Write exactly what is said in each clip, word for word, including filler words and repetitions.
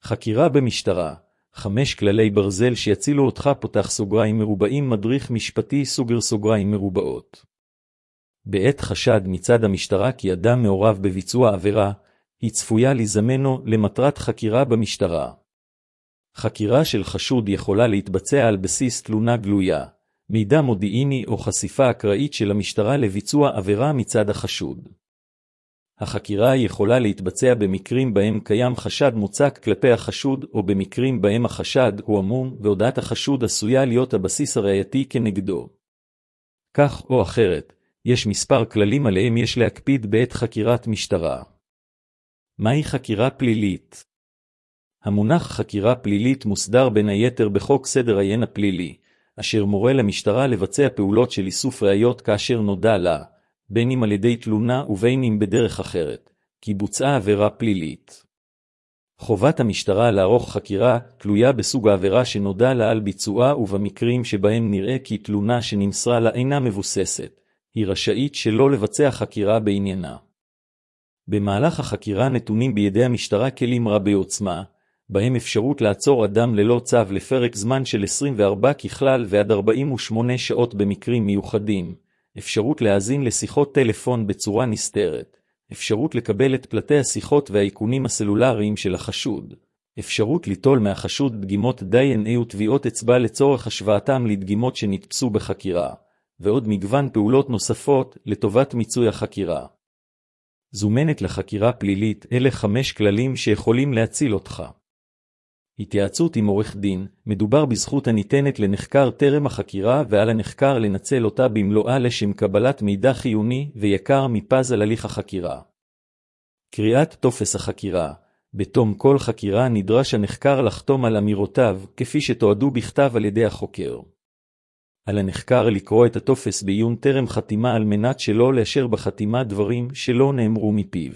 חקירה במשטרה, חמש כללי ברזל שיצילו אותך פותח סוגריים מרובעים מדריך משפטי סוגר סוגריים מרובעות. בעת חשד מצד המשטרה כי אדם מעורב בביצוע עבירה, היא צפויה לזמנו למטרת חקירה במשטרה. חקירה של חשוד יכולה להתבצע על בסיס תלונה גלויה, מידע מודיעיני או חשיפה אקראית של המשטרה לביצוע עבירה מצד החשוד. החקירה יכולה להתבצע במקרים בהם קיים חשד מוצק כלפי החשוד או במקרים בהם החשד הוא עמום והודעת החשוד עשויה להיות הבסיס הראייתי כנגדו. כך או אחרת, יש מספר כללים עליהם יש להקפיד בעת חקירת משטרה. מהי חקירה פלילית? המונח חקירה פלילית מוסדר בין היתר בחוק סדר הדין הפלילי, אשר מורה למשטרה לבצע פעולות של איסוף ראיות כאשר נודע לה, בין אם על ידי תלונה ובין אם בדרך אחרת, כי בוצעה עבירה פלילית. חובת המשטרה לערוך חקירה תלויה בסוג העבירה שנודע לה על ביצועה ובמקרים שבהם נראה כי תלונה שנמסרה לה אינה מבוססת, היא רשאית שלא לבצע חקירה בעניינה. במהלך החקירה נתונים בידי המשטרה כלים רבי עוצמה, בהם אפשרות לעצור אדם ללא צו לפרק זמן של עשרים וארבע ככלל ועד ארבעים ושמונה שעות במקרים מיוחדים, אפשרות להאזין לשיחות טלפון בצורה נסתרת, אפשרות לקבל את פלטי השיחות והאיכונים הסלולריים של החשוד, אפשרות ליטול מהחשוד דגימות די אן איי וטביעות אצבע לצורך השוואתם לדגימות שנתפסו בחקירה, ועוד מגוון פעולות נוספות לטובת מיצוי החקירה. זומנת לחקירה פלילית אלה חמש כללים שיכולים להציל אותך. התייעצות עם עורך דין, מדובר בזכות הניתנת לנחקר טרם החקירה ועל הנחקר לנצל אותה במלואה לשם קבלת מידע חיוני ויקר מפז על הליך החקירה. קריאת טופס החקירה, בתום כל חקירה נדרש הנחקר לחתום על אמירותיו כפי שתועדו בכתב על ידי החוקר. על הנחקר לקרוא את הטופס בעיון טרם חתימה על מנת שלא לאשר בחתימה דברים שלא נאמרו מפיו.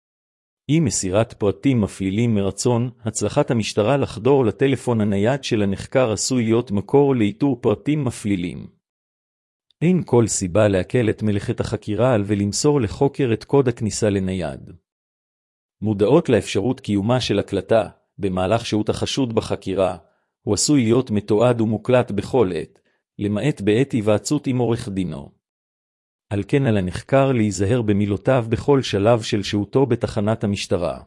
עם מסירת פרטים מפלילים מרצון, הצלחת המשטרה לחדור לטלפון הנייד של הנחקר עשוי להיות מקור לאיתור פרטים מפלילים. אין כל סיבה להקל את מלאכת החקירה על ולמסור לחוקר את קוד הכניסה לנייד. מודעות לאפשרות קיומה של הקלטה, במהלך שהות החשוד בחקירה, הוא עשוי להיות מתועד ומוקלט בכל עת, למעט בעת היוועצות עם עורך דינו. על כן על הנחקר להיזהר במילותיו בכל שלב של שהותו בתחנת המשטרה.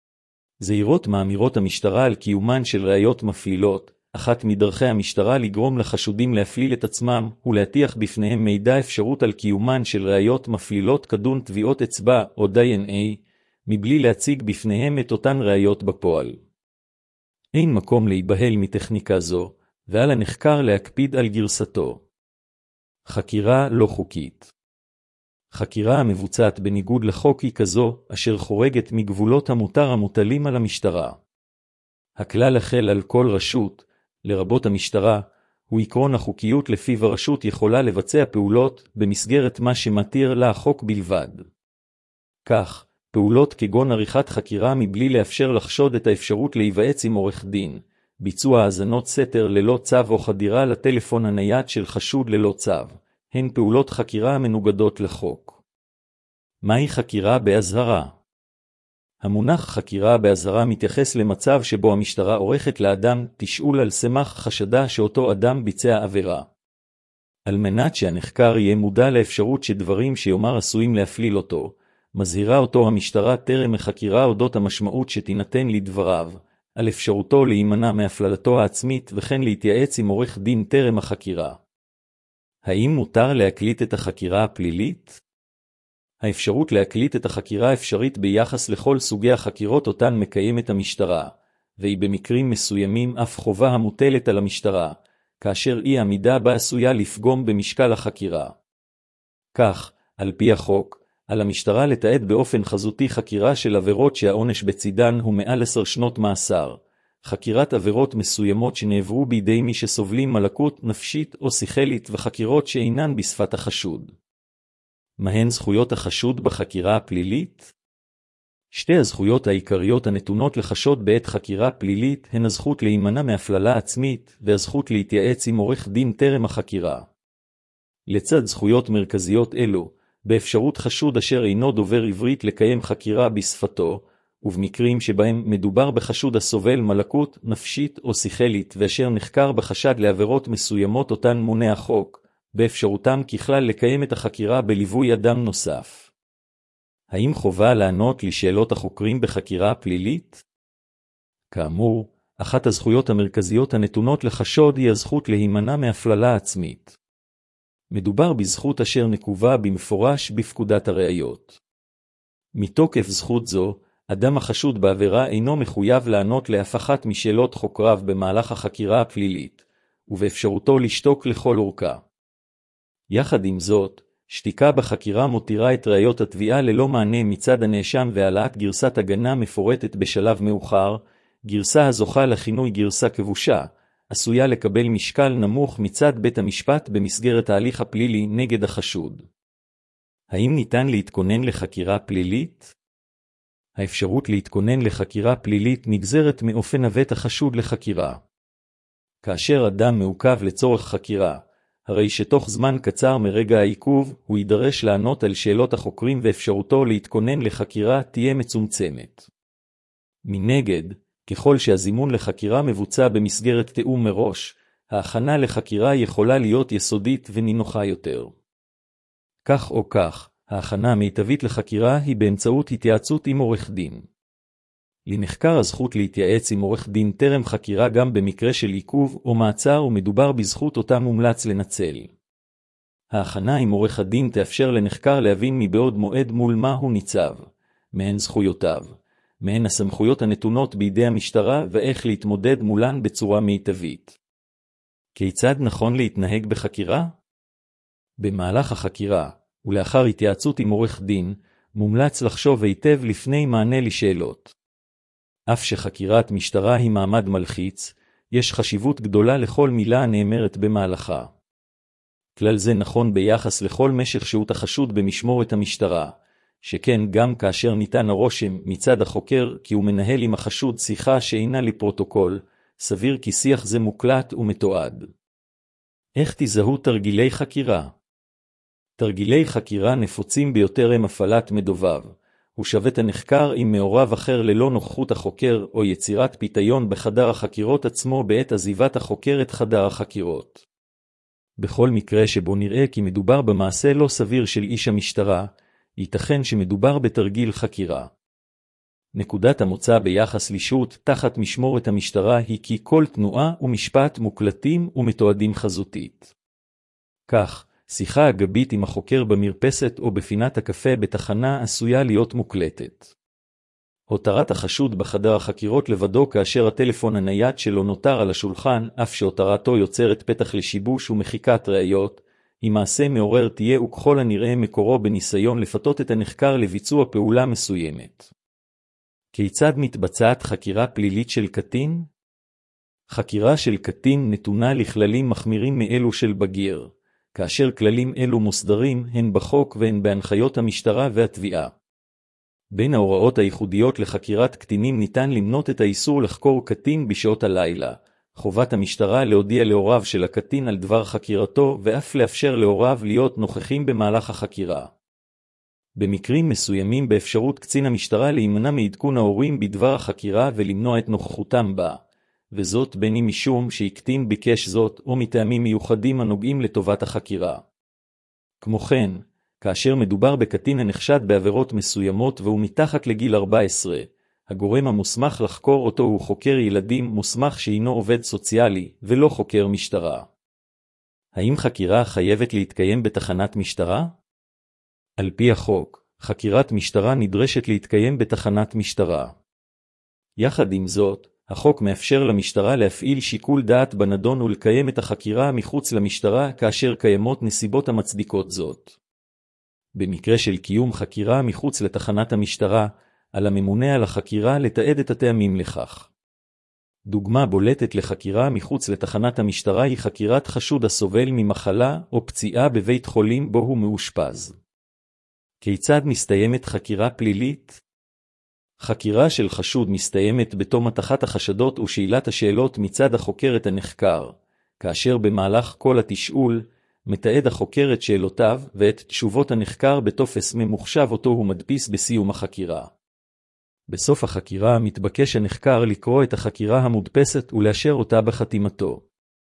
זהירות מאמירות המשטרה על קיומן של ראיות מפלילות, אחת מדרכי המשטרה לגרום לחשודים להפליל את עצמם ולהטיח בפניהם מידע אפשרות על קיומן של ראיות מפלילות כדון טביעות אצבע או די אן איי, מבלי להציג בפניהם את אותן ראיות בפועל. אין מקום להיבהל מטכניקה זו, ועל הנחקר להקפיד על גרסתו. חקירה לא חוקית. חקירה המבוצעת בניגוד לחוק היא כזו, אשר חורגת מגבולות המותר המוטלים על המשטרה. הכלל החל על כל רשות, לרבות המשטרה, הוא עקרון החוקיות לפיו הרשות יכולה לבצע פעולות במסגרת מה שמתיר לה החוק בלבד. כך, פעולות כגון עריכת חקירה מבלי לאפשר לחשוד את האפשרות להיוועץ עם עורך דין, ביצוע האזנות סתר ללא צו או חדירה לטלפון הנייד של חשוד ללא צו, הן פעולות חקירה המנוגדות לחוק. מהי חקירה באזהרה? המונח חקירה באזהרה מתייחס למצב שבו המשטרה עורכת לאדם תשאול על סמך חשדה שאותו אדם ביצע עבירה. על מנת שהנחקר יהיה מודע לאפשרות שדברים שיאמר עשויים להפליל אותו, מזהירה אותו המשטרה טרם החקירה אודות המשמעות שתינתן לדבריו, על אפשרותו להימנע מהפללתו העצמית וכן להתייעץ עם עורך דין טרם החקירה. האם מותר להקליט את החקירה הפלילית? האפשרות להקליט את החקירה אפשרית ביחס לכל סוגי החקירות אותן מקיימת המשטרה, והיא במקרים מסוימים אף חובה המוטלת על המשטרה, כאשר אי עמידה בה עשויה לפגום במשקל החקירה. כך, על פי החוק, על המשטרה לתעד באופן חזותי חקירה של עבירות שהעונש בצידן הוא מעל עשר שנות מאסר, חקירת עבירות מסוימות שנעברו בידי מי שסובלים מלקות נפשית או שכלית וחקירות שאינן בשפת החשוד. מהן זכויות החשוד בחקירה הפלילית? שתי הזכויות העיקריות הנתונות לחשוד בעת חקירה פלילית הן הזכות להימנע מהפללה עצמית והזכות להתייעץ עם עורך דין טרם החקירה. לצד זכויות מרכזיות אלו, באפשרות חשוד אשר אינו דובר עברית לקיים חקירה בשפתו, ובמקרים שבהם מדובר בחשוד הסובל מלקות נפשית או שכלית ואשר נחקר בחשד לעבירות מסוימות אותן מונע החוק, באפשרותם ככלל לקיים את החקירה בליווי אדם נוסף. האם חובה לענות לשאלות החוקרים בחקירה פלילית? כאמור, אחת הזכויות המרכזיות הנתונות לחשוד היא הזכות להימנע מהפללה עצמית. מדובר בזכות אשר נקובה במפורש בפקודת הראיות. מתוקף זכות זו, אדם החשוד בעבירה אינו מחויב לענות לאף אחת משאלות חוקריו במהלך החקירה הפלילית, ובאפשרותו לשתוק לכל אורכה. יחד עם זאת, שתיקה בחקירה מותירה את ראיות התביעה ללא מענה מצד הנאשם והעלאת גרסת הגנה מפורטת בשלב מאוחר, גרסה הזוכה לכינוי גרסה כבושה, עשויה לקבל משקל נמוך מצד בית המשפט במסגרת ההליך הפלילי נגד החשוד. האם ניתן להתכונן לחקירה פלילית? האפשרות להתכונן לחקירה פלילית נגזרת מאופן הבאת החשוד לחקירה. כאשר אדם מעוכב לצורך חקירה, הרי שתוך זמן קצר מרגע העיכוב הוא יידרש לענות על שאלות החוקרים ואפשרותו להתכונן לחקירה תהיה מצומצמת. מנגד, ככל שהזימון לחקירה מבוצע במסגרת תיאום מראש, ההכנה לחקירה יכולה להיות יסודית ונינוחה יותר. כך או כך, ההכנה המיטבית לחקירה היא באמצעות התייעצות עם עורך דין. לנחקר הזכות להתייעץ עם עורך דין טרם חקירה גם במקרה של עיכוב או מעצר ומדובר בזכות אותה מומלץ לנצל. ההכנה עם עורך הדין תאפשר לנחקר להבין מבעוד מועד מול מה הוא ניצב, מהן זכויותיו, מהן הסמכויות הנתונות בידי המשטרה ואיך להתמודד מולן בצורה מיטבית. כיצד נכון להתנהג בחקירה? במהלך החקירה, ולאחר התייעצות עם עורך דין, מומלץ לחשוב היטב לפני מענה לשאלות. אף שחקירת משטרה היא מעמד מלחיץ, יש חשיבות גדולה לכל מילה הנאמרת במהלכה. כלל זה נכון ביחס לכל משך שהות החשוד במשמורת המשטרה, שכן גם כאשר ניתן הרושם מצד החוקר כי הוא מנהל עם החשוד שיחה שאינה לפרוטוקול, סביר כי שיח זה מוקלט ומתועד. איך תזהו תרגילי חקירה? תרגילי חקירה נפוצים ביותר הם הפעלת מדובב, ושבת הנחקר עם מעורב אחר ללא נוכחות החוקר או יצירת פיתיון בחדר החקירות עצמו בעת עזיבת החוקר את חדר החקירות. בכל מקרה שבו נראה כי מדובר במעשה לא סביר של איש המשטרה, ייתכן שמדובר בתרגיל חקירה. נקודת המוצא ביחס לישות תחת משמורת המשטרה היא כי כל תנועה ומשפט מוקלטים ומתועדים חזותית. כך, שיחה אגבית עם החוקר במרפסת או בפינת הקפה בתחנה עשויה להיות מוקלטת. הותרת החשוד בחדר החקירות לבדו כאשר הטלפון הנייד שלו נותר על השולחן, אף שהותרתו יוצרת פתח לשיבוש ומחיקת ראיות, היא מעשה מעורר תהיה וככל הנראה מקורו בניסיון לפתות את הנחקר לביצוע פעולה מסוימת. כיצד מתבצעת חקירה פלילית של קטין? חקירה של קטין נתונה לכללים מחמירים מאלו של בגיר, כאשר כללים אלו מוסדרים הן בחוק והן בהנחיות המשטרה והתביעה. בין ההוראות הייחודיות לחקירת קטינים ניתן למנות את האיסור לחקור קטין בשעות הלילה, חובת המשטרה להודיע להוריו של הקטין על דבר חקירתו ואף לאפשר להוריו להיות נוכחים במהלך החקירה. במקרים מסוימים באפשרות קצין המשטרה להימנע מעדכון ההורים בדבר החקירה ולמנוע את נוכחותם בה, וזאת בין אם משום שהקטין ביקש זאת או מטעמים מיוחדים הנוגעים לטובת החקירה. כמו כן, כאשר מדובר בקטין הנחשד בעבירות מסוימות והוא מתחת לגיל ארבע עשרה, הגורם המוסמך לחקור אותו הוא חוקר ילדים מוסמך שהינו עובד סוציאלי ולא חוקר משטרה. האם חקירה חייבת להתקיים בתחנת משטרה? על פי החוק, חקירת משטרה נדרשת להתקיים בתחנת משטרה. יחד עם זאת, החוק מאפשר למשטרה להפעיל שיקול דעת בנדון ולקיים את החקירה מחוץ למשטרה כאשר קיימות נסיבות המצדיקות זאת. במקרה של קיום חקירה מחוץ לתחנת המשטרה, על הממונה על החקירה לתעד את הטעמים לכך. דוגמה בולטת לחקירה מחוץ לתחנת המשטרה היא חקירת חשוד הסובל ממחלה או פציעה בבית חולים בו הוא מאושפז. כיצד מסתיימת חקירה פלילית? חקירה של חשוד מסתיימת בתום הטחת החשדות ושאלת השאלות מצד החוקר את הנחקר, כאשר במהלך כל התשאול, מתעד החוקר את שאלותיו ואת תשובות הנחקר בטופס ממוחשב אותו הוא מדפיס בסיום החקירה. בסוף החקירה מתבקש הנחקר לקרוא את החקירה המודפסת ולאשר אותה בחתימתו.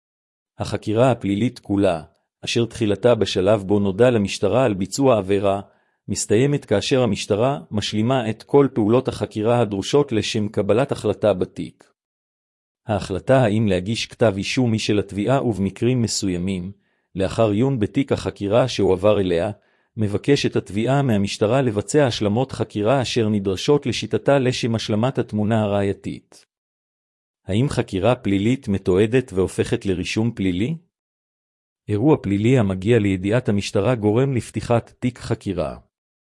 החקירה הפלילית כולה, אשר תחילתה בשלב בו נודע למשטרה על ביצוע עבירה, מסתיימת כאשר המשטרה משלימה את כל פעולות החקירה הדרושות לשם קבלת החלטה בתיק. ההחלטה האם להגיש כתב אישום היא של התביעה, ובמקרים מסוימים, לאחר עיון בתיק החקירה שהועבר אליה, מבקשת התביעה מהמשטרה לבצע השלמות חקירה אשר נדרשות לשיטתה לשם השלמת התמונה הראייתית. האם חקירה פלילית מתועדת והופכת לרישום פלילי? אירוע פלילי המגיע לידיעת המשטרה גורם לפתיחת תיק חקירה.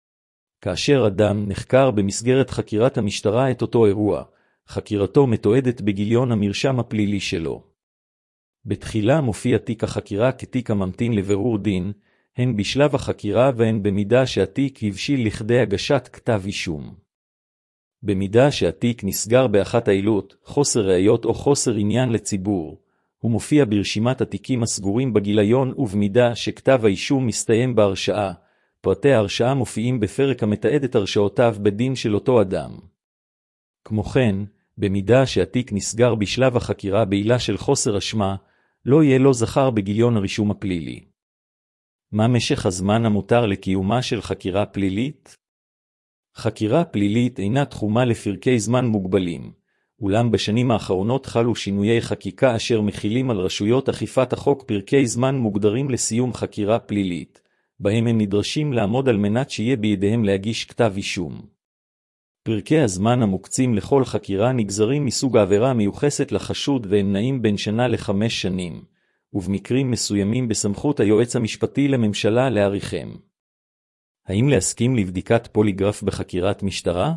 כאשר אדם נחקר במסגרת חקירת המשטרה את אותו אירוע, חקירתו מתועדת בגיליון המרשם הפלילי שלו. בתחילה מופיע תיק החקירה כתיק הממתין לבירור דין, הן בשלב החקירה והן במידה שהתיק הבשיל לכדי הגשת כתב אישום. במידה שהתיק נסגר באחת העילות, חוסר ראיות או חוסר עניין לציבור, הוא מופיע ברשימת התיקים הסגורים בגיליון, ובמידה שכתב האישום מסתיים בהרשעה, פרטי ההרשעה מופיעים בפרק המתעד את הרשעותיו בדין של אותו אדם. כמו כן, במידה שהתיק נסגר בשלב החקירה בעילה של חוסר אשמה, לא יהיה לו זכר בגיליון הרישום הפלילי. מה משך הזמן המותר לקיומה של חקירה פלילית? חקירה פלילית אינה תחומה לפרקי זמן מוגבלים, אולם בשנים האחרונות חלו שינויי חקיקה אשר מכילים על רשויות אכיפת החוק פרקי זמן מוגדרים לסיום חקירה פלילית, בהם הם נדרשים לעמוד על מנת שיהיה בידיהם להגיש כתב אישום. פרקי הזמן המוקצים לכל חקירה נגזרים מסוג העבירה המיוחסת לחשוד והם נעים בין שנה לחמש שנים, ובמקרים מסוימים בסמכות היועץ המשפטי לממשלה להאריכם. האם להסכים לבדיקת פוליגרף בחקירת משטרה?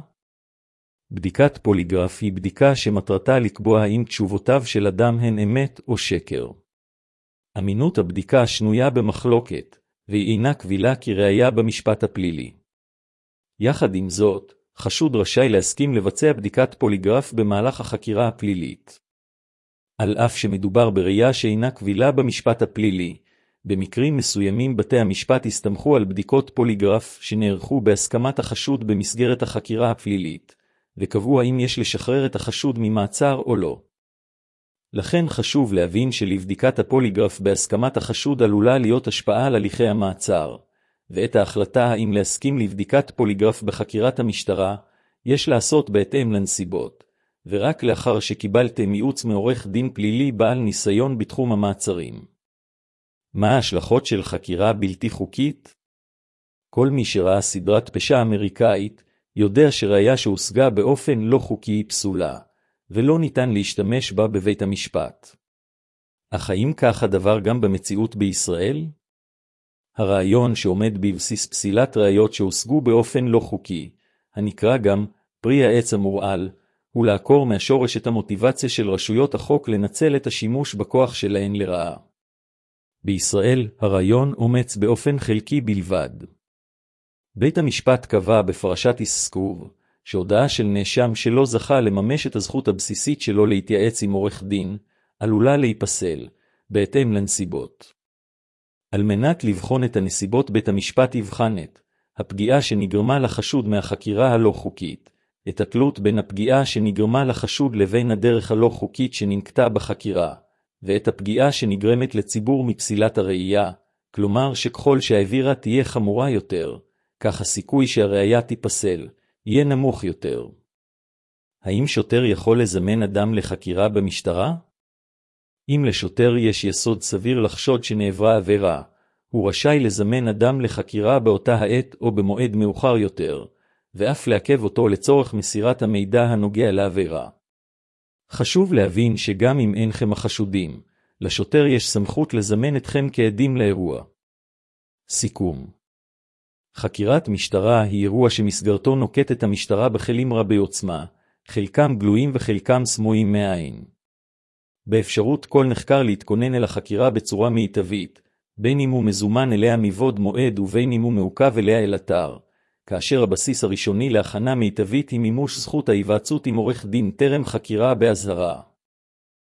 בדיקת פוליגרף היא בדיקה שמטרתה לקבוע האם תשובותיו של אדם הן אמת או שקר. אמינות הבדיקה שנויה במחלוקת, והיא אינה קבילה כראיה במשפט הפלילי. יחד עם זאת, חשוד רשאי להסכים לבצע בדיקת פוליגרף במהלך החקירה הפלילית. על אף שמדובר בראיה שאינה קבילה במשפט הפלילי, במקרים מסוימים בתי המשפט הסתמכו על בדיקות פוליגרף שנערכו בהסכמת החשוד במסגרת החקירה הפלילית, וקבעו האם יש לשחרר את החשוד ממעצר או לא. לכן חשוב להבין שלבדיקת הפוליגרף בהסכמת החשוד עלולה להיות השפעה על הליכי המעצר, ואת ההחלטה האם להסכים לבדיקת פוליגרף בחקירת המשטרה, יש לעשות בהתאם לנסיבות, ורק לאחר שקיבלתם ייעוץ מעורך דין פלילי בעל ניסיון בתחום המעצרים. מה ההשלכות של חקירה בלתי חוקית? כל מי שראה סדרת פשע אמריקאית, יודע שראיה שהושגה באופן לא חוקי היא פסולה, ולא ניתן להשתמש בה בבית המשפט. אך האם כך הדבר גם במציאות בישראל? הרעיון שעומד בבסיס פסילת ראיות שהושגו באופן לא חוקי, הנקרא גם פרי העץ המורעל, הוא לעקור מהשורש את המוטיבציה של רשויות החוק לנצל את השימוש בכוח שלהן לרעה. בישראל הרעיון אומץ באופן חלקי בלבד. בית המשפט קבע בפרשת איסקוב, שהודעה של נאשם שלא זכה לממש את הזכות הבסיסית שלו להתייעץ עם עורך דין, עלולה להיפסל, בהתאם לנסיבות. על מנת לבחון את הנסיבות בית המשפט יבחן את הפגיעה שנגרמה לחשוד מהחקירה הלא חוקית, את התלות בין הפגיעה שנגרמה לחשוד לבין הדרך הלא חוקית שננקטה בחקירה, ואת הפגיעה שנגרמת לציבור מפסילת הראייה, כלומר שככל שהעבירה תהיה חמורה יותר, כך הסיכוי שהראייה תיפסל, יהיה נמוך יותר. האם שוטר יכול לזמן אדם לחקירה במשטרה? אם לשוטר יש יסוד סביר לחשוד שנעברה עבירה, הוא רשאי לזמן אדם לחקירה באותה העת או במועד מאוחר יותר, ואף לעכב אותו לצורך מסירת המידע הנוגע לעבירה. חשוב להבין שגם אם אינכם החשודים, לשוטר יש סמכות לזמן אתכם כעדים לאירוע. סיכום. חקירת משטרה היא אירוע שמסגרתו נוקטת המשטרה בכלים רבי עוצמה, חלקם גלויים וחלקם סמויים מהעין. באפשרות כל נחקר להתכונן אל החקירה בצורה מיטבית, בין אם הוא מזומן אליה מבעוד מועד ובין אם הוא מעוכב אליה אל אתר, כאשר הבסיס הראשוני להכנה מיטבית היא מימוש זכות ההיוועצות עם עורך דין טרם חקירה באזהרה.